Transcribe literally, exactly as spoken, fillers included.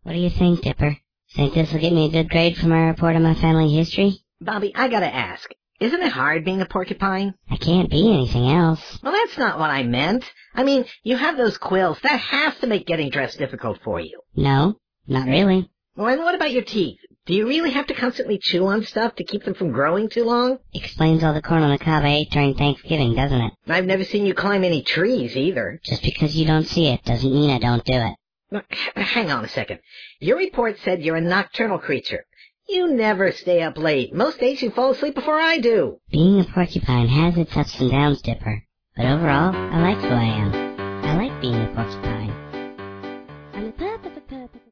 What do you think, Dipper? Think this'll get me a good grade for my report on my family history? Bobby, I gotta ask, isn't it hard being a porcupine? I can't be anything else. Well, that's not what I meant. I mean, you have those quills. That has to make getting dressed difficult for you. No, not really. Well, and what about your teeth? Do you really have to constantly chew on stuff to keep them from growing too long? Explains all the corn on the cob I ate during Thanksgiving, doesn't it? I've never seen you climb any trees, either. Just because you don't see it doesn't mean I don't do it. Now, hang on a second. Your report said you're a nocturnal creature. You never stay up late. Most days you fall asleep before I do. Being a porcupine has its ups and downs, Dipper. But overall, I like who I am. I like being a porcupine.